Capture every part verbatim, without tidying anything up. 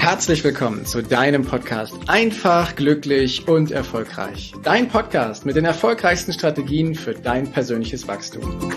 Herzlich willkommen zu deinem Podcast Einfach, glücklich und erfolgreich. Dein Podcast mit den erfolgreichsten Strategien für dein persönliches Wachstum.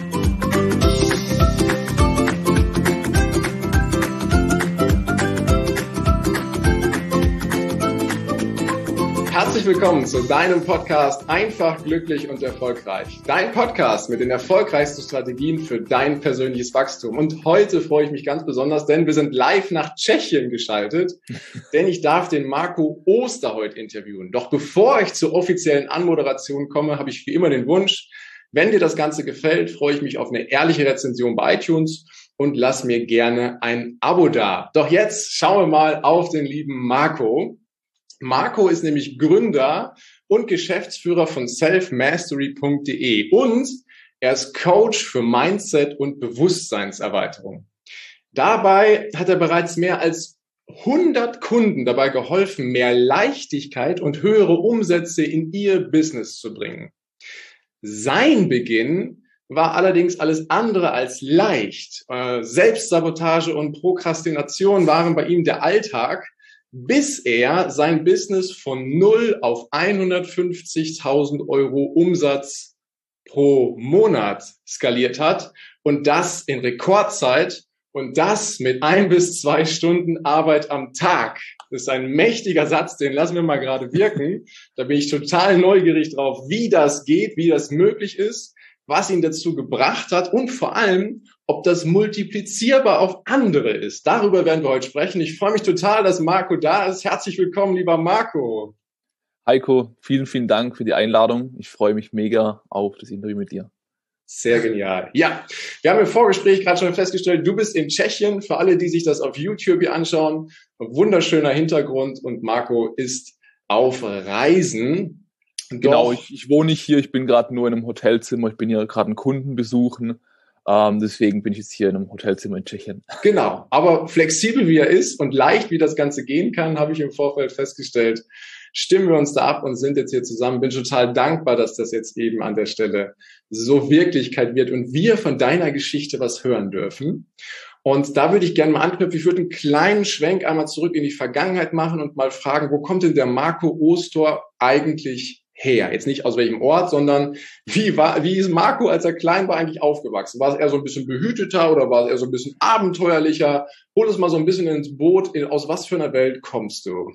Herzlich willkommen zu deinem Podcast Einfach, glücklich und erfolgreich. Dein Podcast mit den erfolgreichsten Strategien für dein persönliches Wachstum. Und heute freue ich mich ganz besonders, denn wir sind live nach Tschechien geschaltet, denn ich darf den Marco Osterholt interviewen. Doch bevor ich zur offiziellen Anmoderation komme, habe ich wie immer den Wunsch, wenn dir das Ganze gefällt, freue ich mich auf eine ehrliche Rezension bei iTunes und lass mir gerne ein Abo da. Doch jetzt schauen wir mal auf den lieben Marco. Marco ist nämlich Gründer und Geschäftsführer von self mastery punkt de und er ist Coach für Mindset und Bewusstseinserweiterung. Dabei hat er bereits mehr als hundert Kunden dabei geholfen, mehr Leichtigkeit und höhere Umsätze in ihr Business zu bringen. Sein Beginn war allerdings alles andere als leicht. Selbstsabotage und Prokrastination waren bei ihm der Alltag, bis er sein Business von null auf hundertfünfzigtausend Euro Umsatz pro Monat skaliert hat und das in Rekordzeit und das mit ein bis zwei Stunden Arbeit am Tag. Das ist ein mächtiger Satz, den lassen wir mal gerade wirken. Da bin ich total neugierig drauf, wie das geht, wie das möglich ist, was ihn dazu gebracht hat und vor allem, ob das multiplizierbar auf andere ist. Darüber werden wir heute sprechen. Ich freue mich total, dass Marco da ist. Herzlich willkommen, lieber Marco. Heiko, vielen, vielen Dank für die Einladung. Ich freue mich mega auf das Interview mit dir. Sehr genial. Ja, wir haben im Vorgespräch gerade schon festgestellt, du bist in Tschechien. Für alle, die sich das auf YouTube hier anschauen, ein wunderschöner Hintergrund und Marco ist auf Reisen. Genau, ich, ich wohne nicht hier, ich bin gerade nur in einem Hotelzimmer, ich bin hier gerade einen Kunden besuchen, ähm, deswegen bin ich jetzt hier in einem Hotelzimmer in Tschechien. Genau, aber flexibel wie er ist und leicht wie das Ganze gehen kann, habe ich im Vorfeld festgestellt, stimmen wir uns da ab und sind jetzt hier zusammen. Bin total dankbar, dass das jetzt eben an der Stelle so Wirklichkeit wird und wir von deiner Geschichte was hören dürfen. Und da würde ich gerne mal anknüpfen. Ich würde einen kleinen Schwenk einmal zurück in die Vergangenheit machen und mal fragen, wo kommt denn der Marco Oster eigentlich her? Jetzt nicht aus welchem Ort, sondern wie war, wie ist Marco, als er klein war, eigentlich aufgewachsen? War es eher so ein bisschen behüteter oder war es eher so ein bisschen abenteuerlicher? Hol uns mal so ein bisschen ins Boot. Aus was für einer Welt kommst du?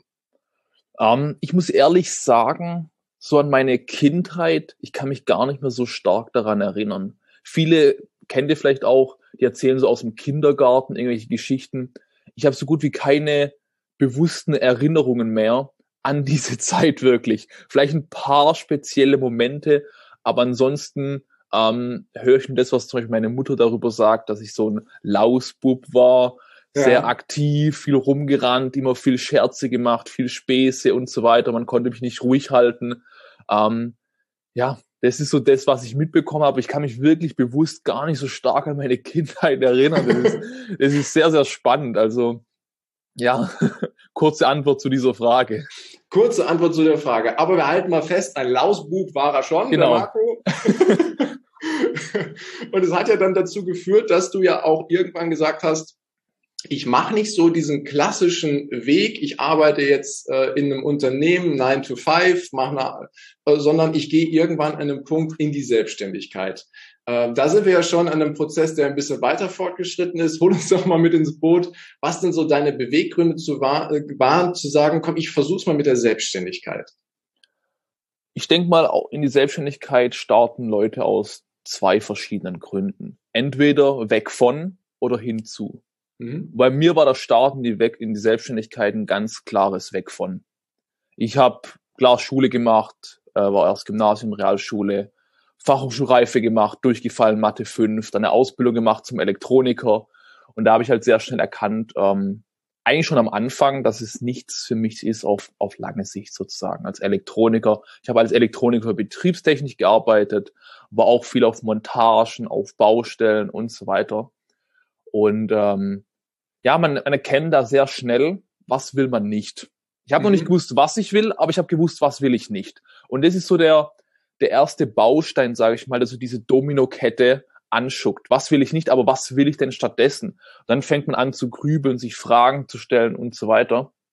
Ähm, ich muss ehrlich sagen, so an meine Kindheit, ich kann mich gar nicht mehr so stark daran erinnern. Viele kennt ihr vielleicht auch, die erzählen so aus dem Kindergarten irgendwelche Geschichten. Ich habe so gut wie keine bewussten Erinnerungen mehr an diese Zeit wirklich. Vielleicht ein paar spezielle Momente, aber ansonsten ähm, höre ich nur das, was zum Beispiel meine Mutter darüber sagt, dass ich so ein Lausbub war, ja. Sehr aktiv, viel rumgerannt, immer viel Scherze gemacht, viel Späße und so weiter. Man konnte mich nicht ruhig halten. Ähm, ja, das ist so das, was ich mitbekommen habe. Ich kann mich wirklich bewusst gar nicht so stark an meine Kindheit erinnern. Das ist, das ist sehr, sehr spannend. Also ja, kurze Antwort zu dieser Frage. Kurze Antwort zu der Frage. Aber wir halten mal fest, ein Lausbub war er schon, genau. Der Marco. Und es hat ja dann dazu geführt, dass du ja auch irgendwann gesagt hast, ich mache nicht so diesen klassischen Weg, ich arbeite jetzt äh, in einem Unternehmen nine to five, mach eine, äh, sondern ich gehe irgendwann an einem Punkt in die Selbstständigkeit. Äh, da sind wir ja schon an einem Prozess, der ein bisschen weiter fortgeschritten ist. Hol uns doch mal mit ins Boot. Was denn so deine Beweggründe zu war, äh, waren, zu sagen, komm, ich versuch's mal mit der Selbstständigkeit? Ich denke mal, auch in die Selbstständigkeit starten Leute aus zwei verschiedenen Gründen. Entweder weg von oder hinzu. Mhm. Bei mir war das Starten die weg in die Selbstständigkeit ein ganz klares Weg von. Ich habe klar Schule gemacht, äh, war erst Gymnasium, Realschule, Fachhochschulreife gemacht, durchgefallen Mathe fünf, dann eine Ausbildung gemacht zum Elektroniker und da habe ich halt sehr schnell erkannt, ähm, eigentlich schon am Anfang, dass es nichts für mich ist auf auf lange Sicht sozusagen als Elektroniker. Ich habe als Elektroniker Betriebstechnik gearbeitet, war auch viel auf Montagen, auf Baustellen und so weiter. Und ähm, ja, man, man erkennt da sehr schnell, was will man nicht. Ich habe mhm. noch nicht gewusst, was ich will, aber ich habe gewusst, was will ich nicht. Und das ist so der der erste Baustein, sage ich mal, also diese Dominokette anschuckt. Was will ich nicht, aber was will ich denn stattdessen? Und dann fängt man an zu grübeln, sich Fragen zu stellen und so weiter.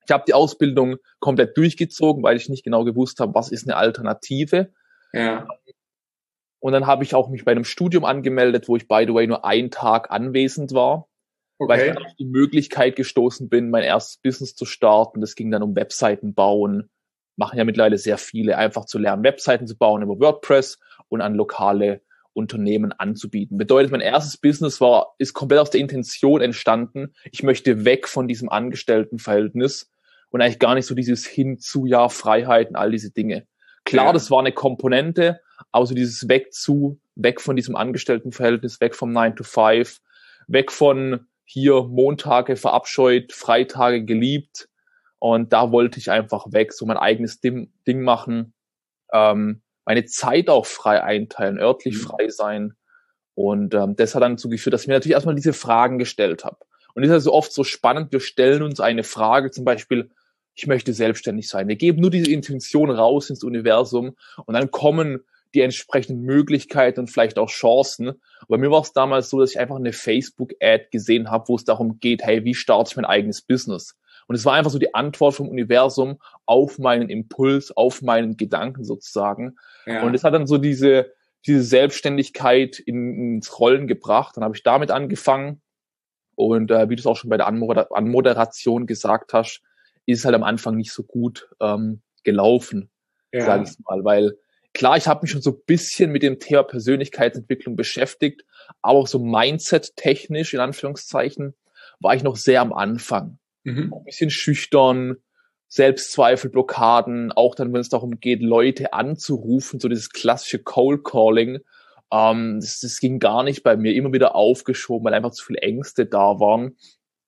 Ich habe die Ausbildung komplett durchgezogen, weil ich nicht genau gewusst habe, was ist eine Alternative. Ja. Und dann habe ich auch mich bei einem Studium angemeldet, wo ich, by the way, nur einen Tag anwesend war. Okay. Weil ich dann auf die Möglichkeit gestoßen bin, mein erstes Business zu starten. Das ging dann um Webseiten bauen. Machen ja mittlerweile sehr viele, einfach zu lernen, Webseiten zu bauen über WordPress und an lokale Unternehmen anzubieten. Bedeutet, mein erstes Business war, ist komplett aus der Intention entstanden. Ich möchte weg von diesem Angestelltenverhältnis und eigentlich gar nicht so dieses hin zu, ja, Freiheiten, all diese Dinge. Klar, ja. Das war eine Komponente, aber so dieses weg zu, weg von diesem Angestelltenverhältnis, weg vom nine to five, weg von hier Montage verabscheut, Freitage geliebt. Und da wollte ich einfach weg, so mein eigenes Ding, Ding machen, ähm, meine Zeit auch frei einteilen, örtlich mhm. frei sein. Und ähm, das hat dann dazu geführt, dass ich mir natürlich erstmal diese Fragen gestellt habe. Und das ist also oft so spannend, wir stellen uns eine Frage, zum Beispiel, ich möchte selbstständig sein. Wir geben nur diese Intention raus ins Universum und dann kommen die entsprechenden Möglichkeiten und vielleicht auch Chancen. Bei mir war es damals so, dass ich einfach eine Facebook-Ad gesehen habe, wo es darum geht, hey, wie starte ich mein eigenes Business? Und es war einfach so die Antwort vom Universum auf meinen Impuls, auf meinen Gedanken sozusagen. Ja. Und es hat dann so diese, diese Selbstständigkeit in, ins Rollen gebracht. Dann habe ich damit angefangen. Und äh, wie du es auch schon bei der Anmoder- Anmoderation gesagt hast, ist es halt am Anfang nicht so gut ähm, gelaufen, ja. sage ich mal. Weil klar, ich habe mich schon so ein bisschen mit dem Thema Persönlichkeitsentwicklung beschäftigt, aber auch so Mindset-technisch, in Anführungszeichen, war ich noch sehr am Anfang. Mhm. Ein bisschen schüchtern, Selbstzweifel, Blockaden, auch dann, wenn es darum geht, Leute anzurufen, so dieses klassische Cold Calling, ähm, das, das ging gar nicht bei mir, immer wieder aufgeschoben, weil einfach zu viele Ängste da waren.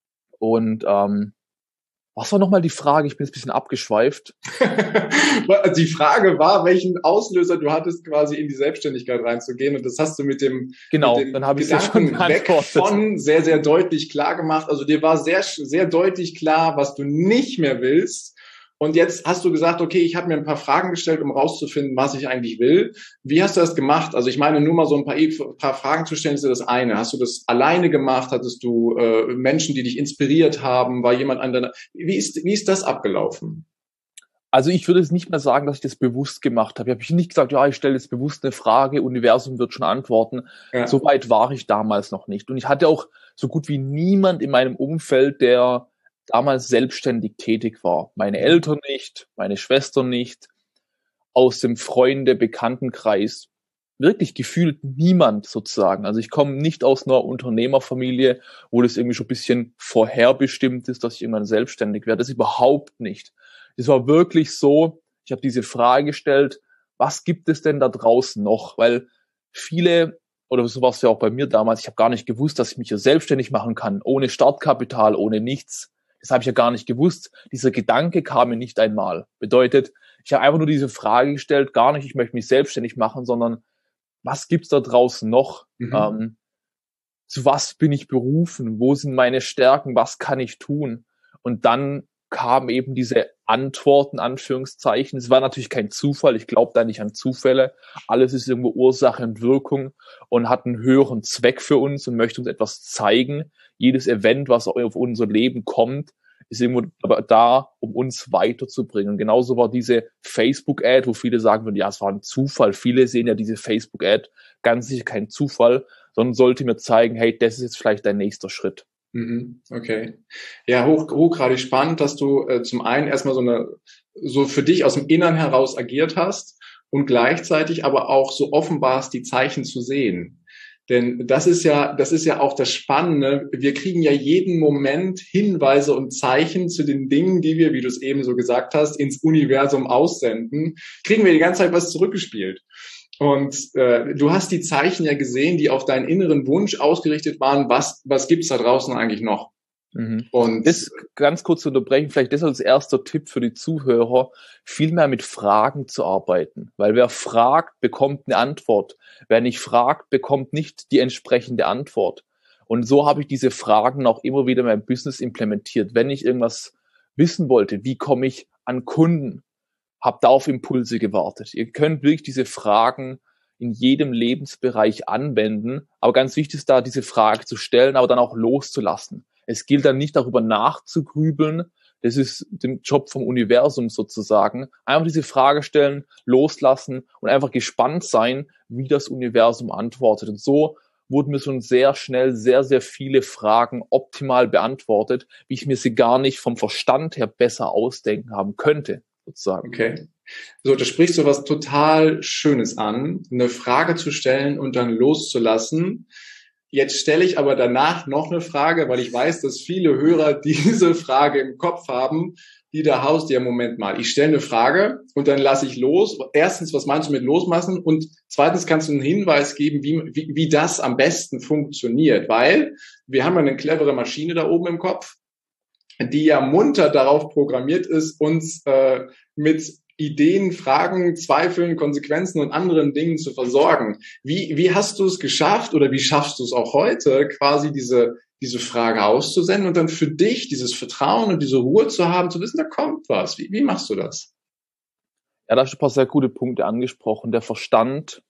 Und ähm, was war nochmal die Frage? Ich bin jetzt ein bisschen abgeschweift. Die Frage war, welchen Auslöser du hattest, quasi in die Selbstständigkeit reinzugehen. Und das hast du mit dem, genau, mit dem dann habe ich Gedanken schon weg von sehr, sehr deutlich klar gemacht. Also dir war sehr, sehr deutlich klar, was du nicht mehr willst. Und jetzt hast du gesagt, okay, ich habe mir ein paar Fragen gestellt, um rauszufinden, was ich eigentlich will. Wie hast du das gemacht? Also ich meine, nur mal so ein paar, ein paar Fragen zu stellen, ist ja das eine. Hast du das alleine gemacht? Hattest du äh, Menschen, die dich inspiriert haben? War jemand an deiner... Wie ist, wie ist das abgelaufen? Also ich würde jetzt nicht mehr sagen, dass ich das bewusst gemacht habe. Ich habe nicht gesagt, ja, ich stelle jetzt bewusst eine Frage, Universum wird schon antworten. Ja. So weit war ich damals noch nicht. Und ich hatte auch so gut wie niemand in meinem Umfeld, der damals selbstständig tätig war. Meine Eltern nicht, meine Schwester nicht, aus dem Freunde-, Bekanntenkreis. Wirklich gefühlt niemand sozusagen. Also ich komme nicht aus einer Unternehmerfamilie, wo das irgendwie schon ein bisschen vorherbestimmt ist, dass ich irgendwann selbstständig werde. Das überhaupt nicht. Es war wirklich so, ich habe diese Frage gestellt, was gibt es denn da draußen noch? Weil viele, oder so war es ja auch bei mir damals, ich habe gar nicht gewusst, dass ich mich ja selbstständig machen kann, ohne Startkapital, ohne nichts. Das habe ich ja gar nicht gewusst. Dieser Gedanke kam mir nicht einmal. Bedeutet, ich habe einfach nur diese Frage gestellt, gar nicht, ich möchte mich selbstständig machen, sondern was gibt's da draußen noch? Mhm. Ähm, zu was bin ich berufen? Wo sind meine Stärken? Was kann ich tun? Und dann kamen eben diese Antworten, Anführungszeichen. Es war natürlich kein Zufall. Ich glaube da nicht an Zufälle. Alles ist irgendwo Ursache und Wirkung und hat einen höheren Zweck für uns und möchte uns etwas zeigen. Jedes Event, was auf unser Leben kommt, ist irgendwo aber da, um uns weiterzubringen. Und genauso war diese Facebook-Ad, wo viele sagen würden, ja, es war ein Zufall. Viele sehen ja diese Facebook-Ad, ganz sicher kein Zufall, sondern sollte mir zeigen, hey, das ist jetzt vielleicht dein nächster Schritt. Okay. Ja, hoch, hochgradig spannend, dass du äh, zum einen erstmal so eine, so für dich aus dem Innern heraus agiert hast und gleichzeitig aber auch so offenbarst, die Zeichen zu sehen. Denn das ist ja, das ist ja auch das Spannende. Wir kriegen ja jeden Moment Hinweise und Zeichen zu den Dingen, die wir, wie du es eben so gesagt hast, ins Universum aussenden. Kriegen wir die ganze Zeit was zurückgespielt. Und äh, du hast die Zeichen ja gesehen, die auf deinen inneren Wunsch ausgerichtet waren. Was, was gibt's da draußen eigentlich noch? Mhm. Und das ganz kurz zu unterbrechen, vielleicht das als erster Tipp für die Zuhörer, viel mehr mit Fragen zu arbeiten. Weil wer fragt, bekommt eine Antwort. Wer nicht fragt, bekommt nicht die entsprechende Antwort. Und so habe ich diese Fragen auch immer wieder in meinem Business implementiert. Wenn ich irgendwas wissen wollte, wie komme ich an Kunden, habe da auf Impulse gewartet. Ihr könnt wirklich diese Fragen in jedem Lebensbereich anwenden. Aber ganz wichtig ist da, diese Frage zu stellen, aber dann auch loszulassen. Es gilt dann nicht darüber nachzugrübeln, Das ist der Job vom Universum sozusagen. Einfach diese Frage stellen, loslassen und einfach gespannt sein, wie das Universum antwortet. Und so wurden mir schon sehr schnell sehr, sehr viele Fragen optimal beantwortet, wie ich mir sie gar nicht vom Verstand her besser ausdenken haben könnte, sozusagen. Okay. So, da sprichst du was total Schönes an, eine Frage zu stellen und dann loszulassen. Jetzt stelle ich aber danach noch eine Frage, weil ich weiß, dass viele Hörer diese Frage im Kopf haben, die da haust, ja, Moment mal, ich stelle eine Frage und dann lasse ich los. Erstens, was meinst du mit loslassen? Und zweitens kannst du einen Hinweis geben, wie, wie, wie das am besten funktioniert, weil wir haben eine clevere Maschine da oben im Kopf, die ja munter darauf programmiert ist, uns äh, mit Ideen, Fragen, Zweifeln, Konsequenzen und anderen Dingen zu versorgen. Wie, wie hast du es geschafft oder wie schaffst du es auch heute, quasi diese, diese Frage auszusenden und dann für dich dieses Vertrauen und diese Ruhe zu haben, zu wissen, da kommt was. Wie, wie machst du das? Ja, da hast du ein paar sehr gute Punkte angesprochen. Der Verstand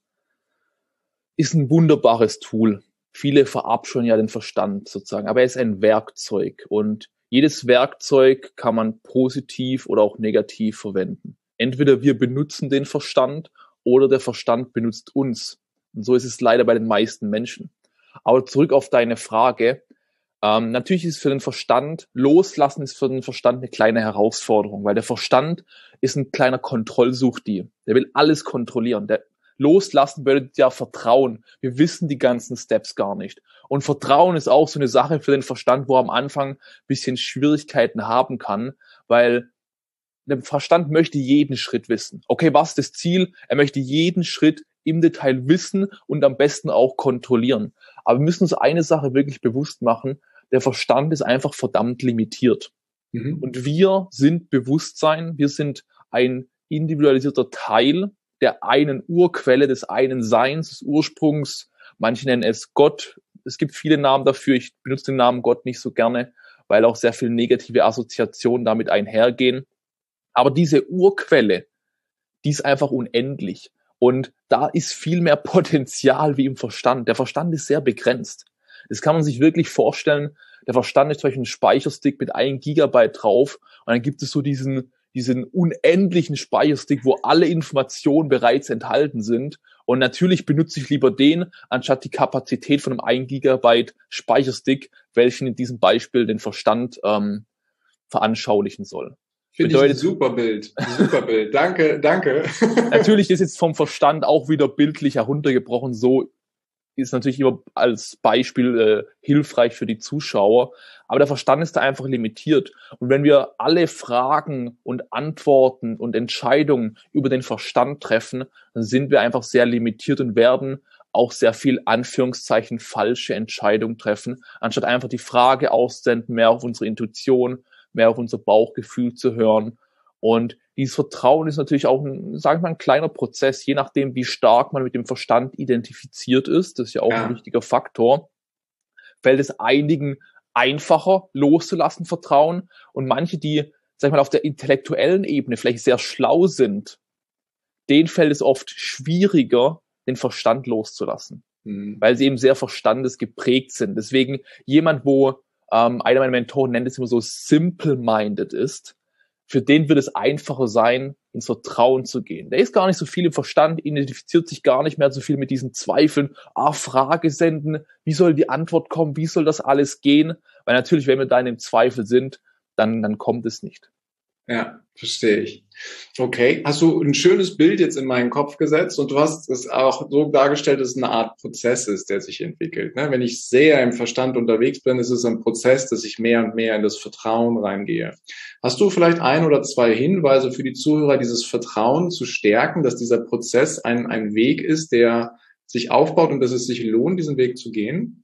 ist ein wunderbares Tool. Viele verabscheuen ja den Verstand sozusagen, aber er ist ein Werkzeug und jedes Werkzeug kann man positiv oder auch negativ verwenden. Entweder wir benutzen den Verstand oder der Verstand benutzt uns. Und so ist es leider bei den meisten Menschen. Aber zurück auf deine Frage. Ähm, natürlich ist für den Verstand, loslassen ist für den Verstand eine kleine Herausforderung, weil der Verstand ist ein kleiner Kontrollsuchti. Der will alles kontrollieren. Der Loslassen bedeutet ja Vertrauen. Wir wissen die ganzen Steps gar nicht. Und Vertrauen ist auch so eine Sache für den Verstand, wo er am Anfang ein bisschen Schwierigkeiten haben kann, weil der Verstand möchte jeden Schritt wissen. Okay, was ist das Ziel? Er möchte jeden Schritt im Detail wissen und am besten auch kontrollieren. Aber wir müssen uns eine Sache wirklich bewusst machen. Der Verstand ist einfach verdammt limitiert. Mhm. Und wir sind Bewusstsein. Wir sind ein individualisierter Teil der einen Urquelle, des einen Seins, des Ursprungs. Manche nennen es Gott. Es gibt viele Namen dafür. Ich benutze den Namen Gott nicht so gerne, weil auch sehr viele negative Assoziationen damit einhergehen. Aber diese Urquelle, die ist einfach unendlich. Und da ist viel mehr Potenzial wie im Verstand. Der Verstand ist sehr begrenzt. Das kann man sich wirklich vorstellen. Der Verstand ist zum Beispiel ein Speicherstick mit einem Gigabyte drauf. Und dann gibt es so diesen, diesen unendlichen Speicherstick, wo alle Informationen bereits enthalten sind. Und natürlich benutze ich lieber den, anstatt die Kapazität von einem ein Gigabyte Speicherstick, welchen in diesem Beispiel den Verstand ähm, veranschaulichen soll. Finde ich ein super Bild. Super Bild. Danke, danke. Natürlich ist jetzt vom Verstand auch wieder bildlich heruntergebrochen. So ist natürlich immer als Beispiel äh, hilfreich für die Zuschauer. Aber der Verstand ist da einfach limitiert. Und wenn wir alle Fragen und Antworten und Entscheidungen über den Verstand treffen, dann sind wir einfach sehr limitiert und werden auch sehr viel Anführungszeichen falsche Entscheidungen treffen, anstatt einfach die Frage auszusenden, mehr auf unsere Intuition, mehr auf unser Bauchgefühl zu hören. Und dieses Vertrauen ist natürlich auch ein, sagen wir mal, ein kleiner Prozess, je nachdem, wie stark man mit dem Verstand identifiziert ist. Das ist ja auch ja. ein wichtiger Faktor. Fällt es einigen einfacher loszulassen, Vertrauen. Und manche, die, sag ich mal, auf der intellektuellen Ebene vielleicht sehr schlau sind, denen fällt es oft schwieriger, den Verstand loszulassen. Mhm. Weil sie eben sehr verstandesgeprägt sind. Deswegen jemand, wo Ähm, einer meiner Mentoren nennt es immer so simple-minded ist, für den wird es einfacher sein, ins Vertrauen zu gehen. Der ist gar nicht so viel im Verstand, identifiziert sich gar nicht mehr so viel mit diesen Zweifeln, ah, Frage senden, wie soll die Antwort kommen, wie soll das alles gehen? Weil natürlich, wenn wir da in dem Zweifel sind, dann, dann kommt es nicht. Ja, verstehe ich. Okay, hast du ein schönes Bild jetzt in meinen Kopf gesetzt und du hast es auch so dargestellt, dass es eine Art Prozess ist, der sich entwickelt. Ne? Wenn ich sehr im Verstand unterwegs bin, ist es ein Prozess, dass ich mehr und mehr in das Vertrauen reingehe. Hast du vielleicht ein oder zwei Hinweise für die Zuhörer, dieses Vertrauen zu stärken, dass dieser Prozess ein, ein Weg ist, der sich aufbaut und dass es sich lohnt, diesen Weg zu gehen?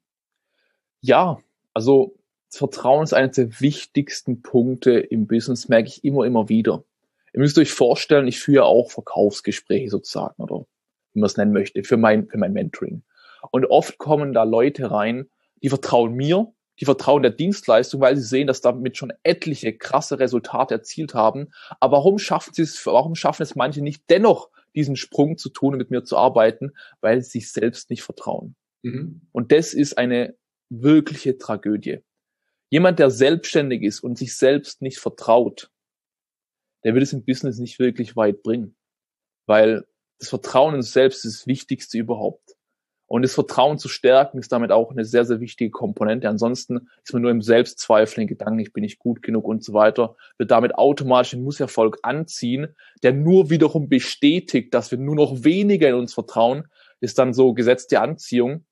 Ja, also Vertrauen ist einer der wichtigsten Punkte im Business, merke ich immer, immer wieder. Ihr müsst euch vorstellen, ich führe auch Verkaufsgespräche sozusagen, oder wie man es nennen möchte, für mein, für mein Mentoring. Und oft kommen da Leute rein, die vertrauen mir, die vertrauen der Dienstleistung, weil sie sehen, dass damit schon etliche krasse Resultate erzielt haben. Aber warum schaffen sie es, warum schaffen es manche nicht, dennoch diesen Sprung zu tun und mit mir zu arbeiten? Weil sie sich selbst nicht vertrauen. Mhm. Und das ist eine wirkliche Tragödie. Jemand, der selbstständig ist und sich selbst nicht vertraut, der wird es im Business nicht wirklich weit bringen. Weil das Vertrauen in sich selbst ist das Wichtigste überhaupt. Und das Vertrauen zu stärken ist damit auch eine sehr, sehr wichtige Komponente. Ansonsten ist man nur im Selbstzweifel, in Gedanken, ich bin nicht gut genug und so weiter, wird damit automatisch den Misserfolg anziehen, der nur wiederum bestätigt, dass wir nur noch weniger in uns vertrauen, ist dann so Gesetz der Anziehung.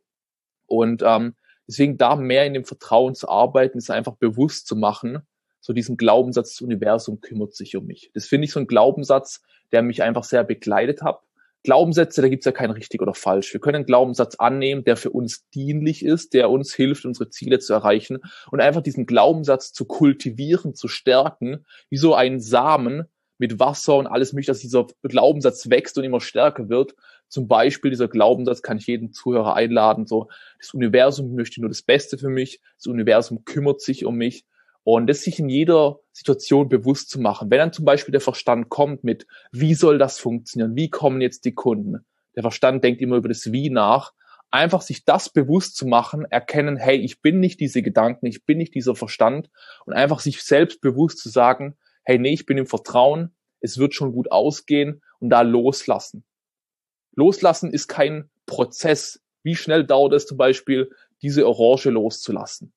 Und ähm, deswegen da mehr in dem Vertrauen zu arbeiten, ist einfach bewusst zu machen, so diesen Glaubenssatz, das Universum kümmert sich um mich. Das finde ich so ein Glaubenssatz, der mich einfach sehr begleitet hat. Glaubenssätze, da gibt's ja kein richtig oder falsch. Wir können einen Glaubenssatz annehmen, der für uns dienlich ist, der uns hilft, unsere Ziele zu erreichen und einfach diesen Glaubenssatz zu kultivieren, zu stärken, wie so ein Samen mit Wasser und alles mögliche, dass dieser Glaubenssatz wächst und immer stärker wird. Zum Beispiel dieser Glaubenssatz kann ich jeden Zuhörer einladen, so, das Universum möchte nur das Beste für mich, das Universum kümmert sich um mich. Und das sich in jeder Situation bewusst zu machen. Wenn dann zum Beispiel der Verstand kommt mit, wie soll das funktionieren? Wie kommen jetzt die Kunden? Der Verstand denkt immer über das Wie nach. Einfach sich das bewusst zu machen, erkennen, hey, ich bin nicht diese Gedanken, ich bin nicht dieser Verstand. Und einfach sich selbst bewusst zu sagen, hey, nee, ich bin im Vertrauen, es wird schon gut ausgehen und da loslassen. Loslassen ist kein Prozess. Wie schnell dauert es zum Beispiel, diese Orange loszulassen?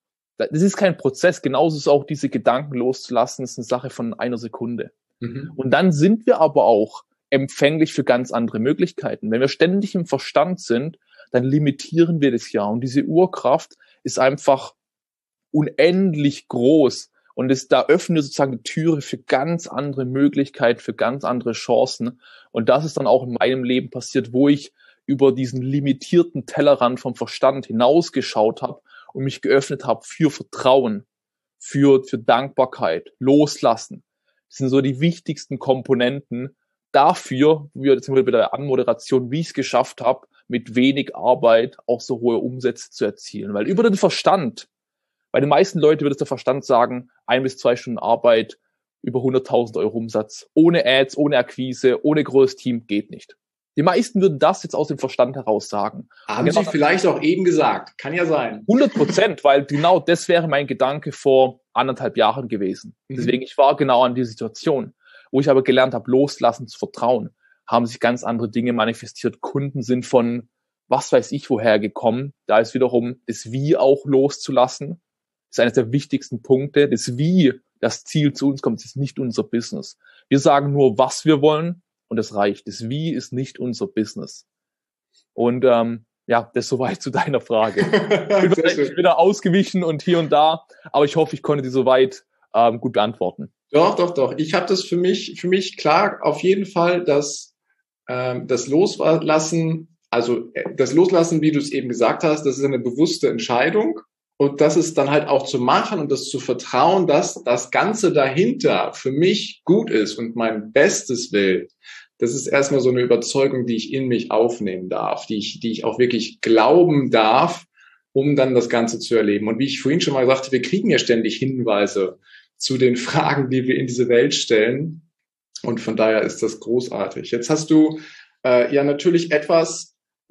Das ist kein Prozess, genauso ist auch diese Gedanken loszulassen, ist eine Sache von einer Sekunde. Mhm. Und dann sind wir aber auch empfänglich für ganz andere Möglichkeiten. Wenn wir ständig im Verstand sind, dann limitieren wir das ja. Und diese Urkraft ist einfach unendlich groß. Und es, da öffnen wir sozusagen die Türe für ganz andere Möglichkeiten, für ganz andere Chancen. Und das ist dann auch in meinem Leben passiert, wo ich über diesen limitierten Tellerrand vom Verstand hinausgeschaut habe und mich geöffnet habe für Vertrauen, für, für Dankbarkeit, Loslassen. Das sind so die wichtigsten Komponenten dafür, wie wir jetzt bei der Anmoderation, wie ich es geschafft habe, mit wenig Arbeit auch so hohe Umsätze zu erzielen. Weil über den Verstand, bei den meisten Leuten würde der Verstand sagen, ein bis zwei Stunden Arbeit, über hunderttausend Euro Umsatz, ohne Ads, ohne Akquise, ohne großes Team, geht nicht. Die meisten würden das jetzt aus dem Verstand heraus sagen. Haben genau, Sie vielleicht auch eben gesagt. Kann ja sein. hundert Prozent, weil genau das wäre mein Gedanke vor anderthalb Jahren gewesen. Mhm. Deswegen, ich war genau an die Situation. Wo ich aber gelernt habe, loslassen, zu vertrauen, haben sich ganz andere Dinge manifestiert. Kunden sind von was weiß ich woher gekommen. Da ist wiederum das Wie auch loszulassen. Das ist eines der wichtigsten Punkte. Das Wie, das Ziel zu uns kommt, das ist nicht unser Business. Wir sagen nur, was wir wollen. Und das reicht. Das Wie ist nicht unser Business. Und ähm, ja, das soweit zu deiner Frage. Ich bin, ich bin da ausgewichen und hier und da, aber ich hoffe, ich konnte die soweit ähm, gut beantworten. Doch, doch, doch. Ich habe das für mich, für mich klar auf jeden Fall, dass ähm, das Loslassen, also das Loslassen, wie du es eben gesagt hast, das ist eine bewusste Entscheidung. Und das ist dann halt auch zu machen und das zu vertrauen, dass das Ganze dahinter für mich gut ist und mein Bestes will. Das ist erstmal so eine Überzeugung, die ich in mich aufnehmen darf, die ich, die ich auch wirklich glauben darf, um dann das Ganze zu erleben. Und wie ich vorhin schon mal sagte, wir kriegen ja ständig Hinweise zu den Fragen, die wir in diese Welt stellen. Und von daher ist das großartig. Jetzt hast du äh, ja natürlich etwas,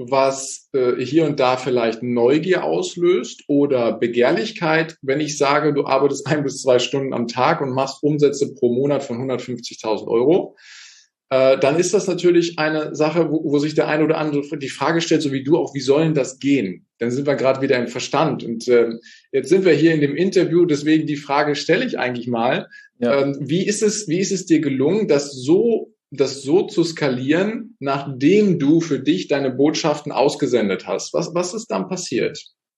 was äh, hier und da vielleicht Neugier auslöst oder Begehrlichkeit. Wenn ich sage, du arbeitest ein bis zwei Stunden am Tag und machst Umsätze pro Monat von hundertfünfzigtausend Euro, äh, dann ist das natürlich eine Sache, wo, wo sich der eine oder andere die Frage stellt, so wie du auch, wie soll denn das gehen? Dann sind wir gerade wieder im Verstand. Und äh, jetzt sind wir hier in dem Interview, deswegen die Frage stelle ich eigentlich mal. Ja. Ähm, wie ist es, wie ist es dir gelungen, das so das so zu skalieren, nachdem du für dich deine Botschaften ausgesendet hast? Was, was ist dann passiert?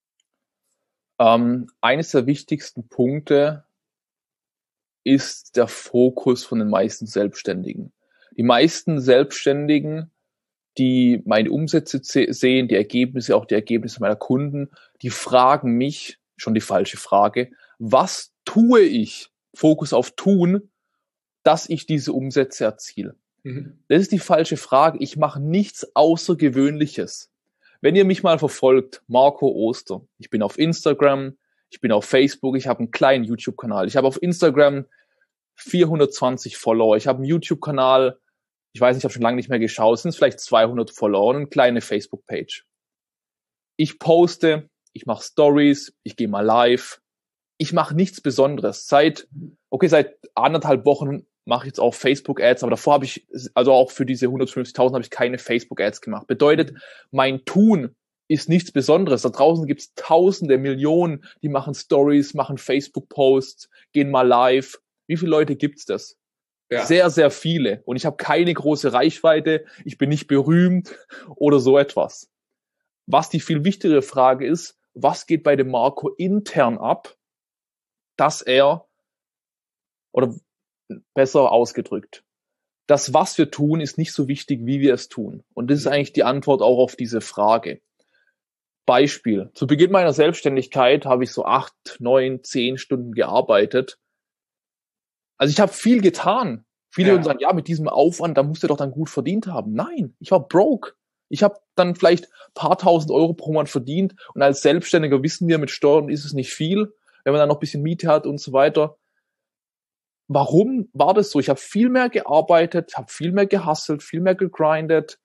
Ähm, eines der wichtigsten Punkte ist der Fokus von den meisten Selbstständigen. Die meisten Selbstständigen, die meine Umsätze sehen, die Ergebnisse, auch die Ergebnisse meiner Kunden, die fragen mich, schon die falsche Frage, was tue ich, Fokus auf tun, dass ich diese Umsätze erziele? Das ist die falsche Frage. Ich mache nichts Außergewöhnliches. Wenn ihr mich mal verfolgt, Marco Oster, ich bin auf Instagram, ich bin auf Facebook, ich habe einen kleinen YouTube-Kanal. Ich habe auf Instagram vierhundertzwanzig Follower. Ich habe einen YouTube-Kanal, ich weiß nicht, ich habe schon lange nicht mehr geschaut, es sind vielleicht zweihundert Follower und eine kleine Facebook-Page. Ich poste, ich mache Stories, ich gehe mal live. ich mache nichts Besonderes. Seit, okay, seit anderthalb Wochen mache ich jetzt auch Facebook-Ads, aber davor habe ich, also auch für diese hundertfünfzigtausend habe ich keine Facebook-Ads gemacht. Bedeutet, mein Tun ist nichts Besonderes. Da draußen gibt es Tausende, Millionen, die machen Stories, machen Facebook-Posts, gehen mal live. Wie viele Leute gibt's das? Ja. Sehr, sehr viele. Und ich habe keine große Reichweite, ich bin nicht berühmt oder so etwas. Was die viel wichtigere Frage ist, was geht bei dem Marco intern ab, dass er, oder besser ausgedrückt, das, was wir tun, ist nicht so wichtig, wie wir es tun. Und das ist eigentlich die Antwort auch auf diese Frage. Beispiel. Zu Beginn meiner Selbstständigkeit habe ich so acht, neun, zehn Stunden gearbeitet. Also ich habe viel getan. Viele würden ja. sagen, ja, mit diesem Aufwand, da musst du doch dann gut verdient haben. Nein, ich war broke. Ich habe dann vielleicht ein paar tausend Euro pro Monat verdient. Und als Selbstständiger wissen wir, mit Steuern ist es nicht viel, wenn man dann noch ein bisschen Miete hat und so weiter. Warum war das so? Ich habe viel mehr gearbeitet, habe viel mehr gehustelt, viel mehr gegrindet.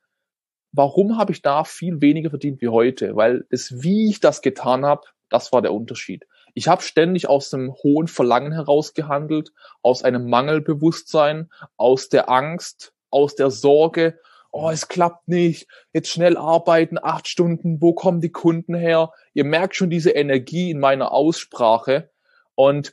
Warum habe ich da viel weniger verdient wie heute? Weil das, wie ich das getan habe, das war der Unterschied. Ich habe ständig aus einem hohen Verlangen heraus gehandelt, aus einem Mangelbewusstsein, aus der Angst, aus der Sorge. Oh, es klappt nicht. Jetzt schnell arbeiten, acht Stunden. Wo kommen die Kunden her? Ihr merkt schon diese Energie in meiner Aussprache. Und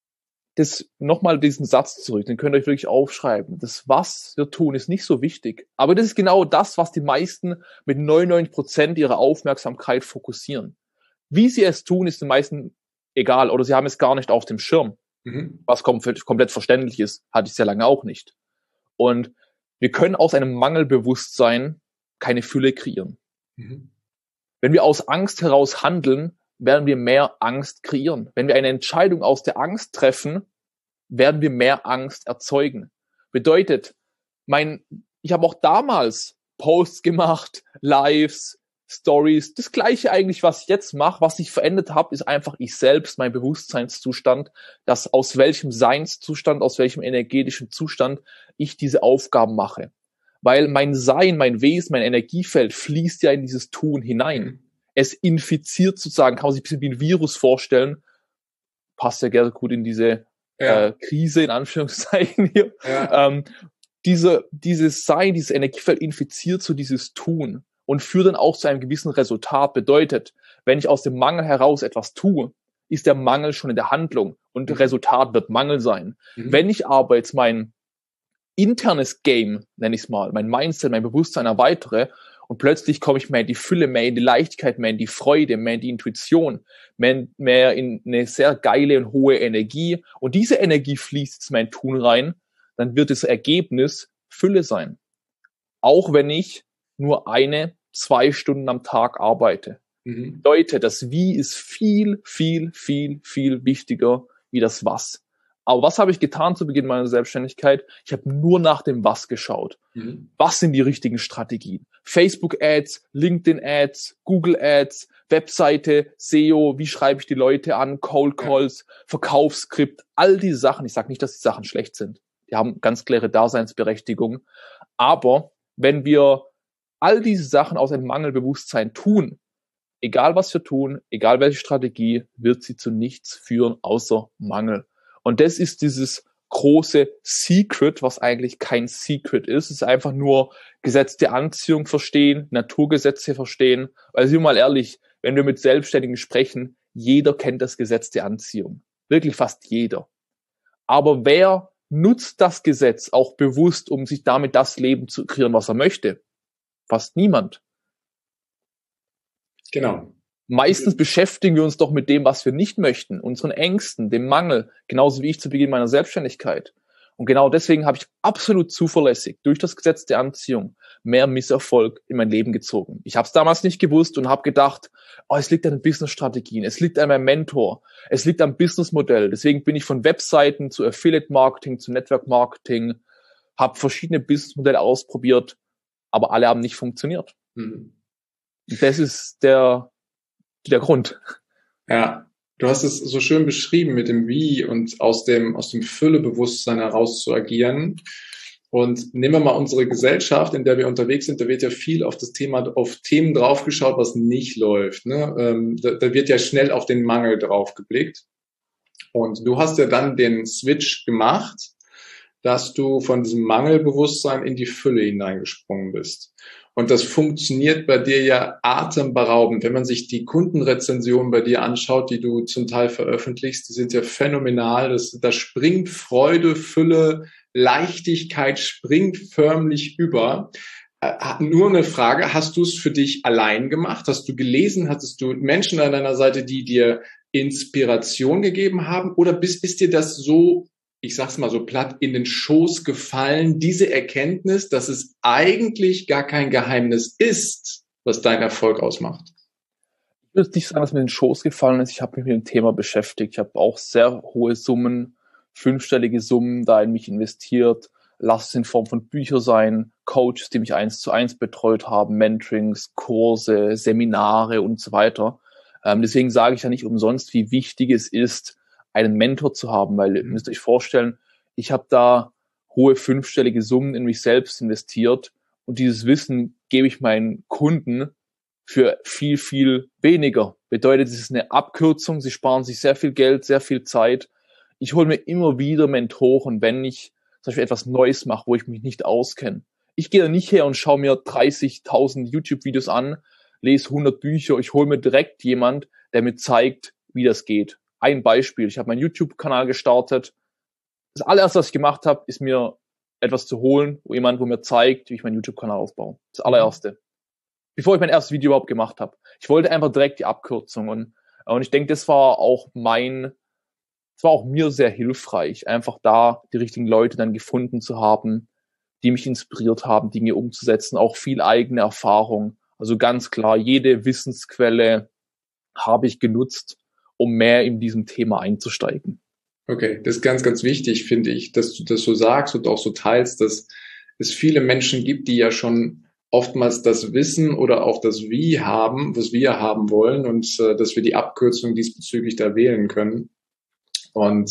das, nochmal diesen Satz zurück, den könnt ihr euch wirklich aufschreiben. Das, was wir tun, ist nicht so wichtig. Aber das ist genau das, was die meisten mit neunundneunzig Prozent ihrer Aufmerksamkeit fokussieren. Wie sie es tun, ist den meisten egal. Oder sie haben es gar nicht auf dem Schirm. Mhm. Was komplett verständlich ist, hatte ich sehr lange auch nicht. Und wir können aus einem Mangelbewusstsein keine Fülle kreieren. Mhm. Wenn wir aus Angst heraus handeln, werden wir mehr Angst kreieren. Wenn wir eine Entscheidung aus der Angst treffen, werden wir mehr Angst erzeugen. Bedeutet, mein, ich habe auch damals Posts gemacht, Lives, Stories, das Gleiche eigentlich, was ich jetzt mache. Was ich verändert habe, ist einfach ich selbst, mein Bewusstseinszustand, dass aus welchem Seinszustand, aus welchem energetischen Zustand ich diese Aufgaben mache. Weil mein Sein, mein Wesen, mein Energiefeld fließt ja in dieses Tun hinein. Es infiziert sozusagen, kann man sich ein bisschen wie ein Virus vorstellen. Passt ja gerne gut in diese ja. äh, Krise, in Anführungszeichen hier. Ja. Ähm, diese, dieses Sein, dieses Energiefeld infiziert so dieses Tun und führt dann auch zu einem gewissen Resultat. Bedeutet, wenn ich aus dem Mangel heraus etwas tue, ist der Mangel schon in der Handlung und mhm. Resultat wird Mangel sein. Mhm. Wenn ich aber jetzt mein internes Game, nenne ich es mal, mein Mindset, mein Bewusstsein erweitere, und plötzlich komme ich mehr in die Fülle, mehr in die Leichtigkeit, mehr in die Freude, mehr in die Intuition, mehr, mehr in eine sehr geile und hohe Energie. Und diese Energie fließt jetzt in mein Tun rein, dann wird das Ergebnis Fülle sein. Auch wenn ich nur eine, zwei Stunden am Tag arbeite. Mhm. Bedeutet, das Wie ist viel, viel, viel, viel wichtiger wie das Was. Aber was habe ich getan zu Beginn meiner Selbstständigkeit? Ich habe nur nach dem Was geschaut. Mhm. Was sind die richtigen Strategien? Facebook-Ads, LinkedIn-Ads, Google-Ads, Webseite, S E O, wie schreibe ich die Leute an, Cold Calls, ja. Verkaufsskript, all diese Sachen. Ich sage nicht, dass die Sachen schlecht sind. Die haben ganz klare Daseinsberechtigung. Aber wenn wir all diese Sachen aus einem Mangelbewusstsein tun, egal was wir tun, egal welche Strategie, wird sie zu nichts führen, außer Mangel. Und das ist dieses große Secret, was eigentlich kein Secret ist. Es ist einfach nur Gesetz der Anziehung verstehen, Naturgesetze verstehen. Weil, sind wir mal ehrlich, wenn wir mit Selbstständigen sprechen, jeder kennt das Gesetz der Anziehung. Wirklich fast jeder. Aber wer nutzt das Gesetz auch bewusst, um sich damit das Leben zu kreieren, was er möchte? Fast niemand. Genau. Meistens beschäftigen wir uns doch mit dem, was wir nicht möchten, unseren Ängsten, dem Mangel, genauso wie ich zu Beginn meiner Selbstständigkeit. Und genau deswegen habe ich absolut zuverlässig durch das Gesetz der Anziehung mehr Misserfolg in mein Leben gezogen. Ich habe es damals nicht gewusst und habe gedacht, oh, es liegt an den Business-Strategien, es liegt an meinem Mentor, es liegt am Businessmodell. Deswegen bin ich von Webseiten zu Affiliate-Marketing, zu Network-Marketing, habe verschiedene Businessmodelle ausprobiert, aber alle haben nicht funktioniert. Mhm. Das ist der der Grund. Ja, du hast es so schön beschrieben mit dem Wie und aus dem aus dem Füllebewusstsein heraus zu agieren. Und nehmen wir mal unsere Gesellschaft, in der wir unterwegs sind, da wird ja viel auf das Thema, auf Themen draufgeschaut, was nicht läuft. Ne? Ähm, da, da wird ja schnell auf den Mangel drauf geblickt. Und du hast ja dann den Switch gemacht, dass du von diesem Mangelbewusstsein in die Fülle hineingesprungen bist. Und das funktioniert bei dir ja atemberaubend. Wenn man sich die Kundenrezensionen bei dir anschaut, die du zum Teil veröffentlichst, die sind ja phänomenal. Das, da springt Freude, Fülle, Leichtigkeit springt förmlich über. Äh, nur eine Frage, hast du es für dich allein gemacht? Hast du gelesen? Hattest du Menschen an deiner Seite, die dir Inspiration gegeben haben? Oder bist, ist dir das so, ich sag's mal so platt, in den Schoß gefallen, diese Erkenntnis, dass es eigentlich gar kein Geheimnis ist, was deinen Erfolg ausmacht? Ich würde nicht sagen, dass mir in den Schoß gefallen ist. Ich habe mich mit dem Thema beschäftigt. Ich habe auch sehr hohe Summen, fünfstellige Summen da in mich investiert. Lass es in Form von Büchern sein, Coaches, die mich eins zu eins betreut haben, Mentorings, Kurse, Seminare und so weiter. Ähm, deswegen sage ich ja nicht umsonst, wie wichtig es ist, einen Mentor zu haben, weil ihr müsst euch vorstellen, ich habe da hohe fünfstellige Summen in mich selbst investiert und dieses Wissen gebe ich meinen Kunden für viel, viel weniger. Bedeutet, es ist eine Abkürzung, sie sparen sich sehr viel Geld, sehr viel Zeit. Ich hole mir immer wieder Mentoren, wenn ich zum Beispiel etwas Neues mache, wo ich mich nicht auskenne. Ich gehe da nicht her und schaue mir dreißigtausend YouTube-Videos an, lese hundert Bücher, ich hole mir direkt jemand, der mir zeigt, wie das geht. Ein Beispiel, ich habe meinen YouTube-Kanal gestartet. Das allererste, was ich gemacht habe, ist mir etwas zu holen, wo jemand, wo mir zeigt, wie ich meinen YouTube-Kanal aufbaue. Das allererste. Bevor ich mein erstes Video überhaupt gemacht habe. Ich wollte einfach direkt die Abkürzung. Und, und ich denke, das war auch mein, das war auch mir sehr hilfreich, einfach da die richtigen Leute dann gefunden zu haben, die mich inspiriert haben, Dinge umzusetzen, auch viel eigene Erfahrung. Also ganz klar, jede Wissensquelle habe ich genutzt, um mehr in diesem Thema einzusteigen. Okay, das ist ganz, ganz wichtig, finde ich, dass du das so sagst und auch so teilst, dass es viele Menschen gibt, die ja schon oftmals das Wissen oder auch das Wie haben, was wir haben wollen und äh, dass wir die Abkürzung diesbezüglich da wählen können. Und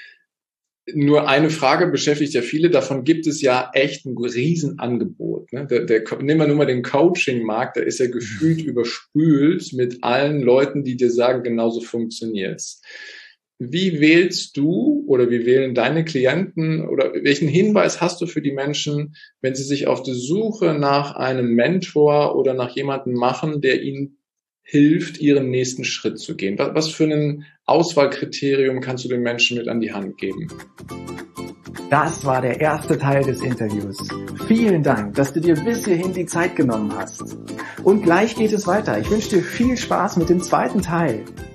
nur eine Frage beschäftigt ja viele, davon gibt es ja echt ein Riesenangebot. Ne? Der, der, nehmen wir nur mal den Coaching-Markt, da ist ja gefühlt überspült mit allen Leuten, die dir sagen, genauso funktioniert's. Wie wählst du oder wie wählen deine Klienten oder welchen Hinweis hast du für die Menschen, wenn sie sich auf die Suche nach einem Mentor oder nach jemandem machen, der ihnen hilft, ihren nächsten Schritt zu gehen? Was, was für ein Auswahlkriterium kannst du den Menschen mit an die Hand geben? Das war der erste Teil des Interviews. Vielen Dank, dass du dir bis hierhin die Zeit genommen hast. Und gleich geht es weiter. Ich wünsche dir viel Spaß mit dem zweiten Teil.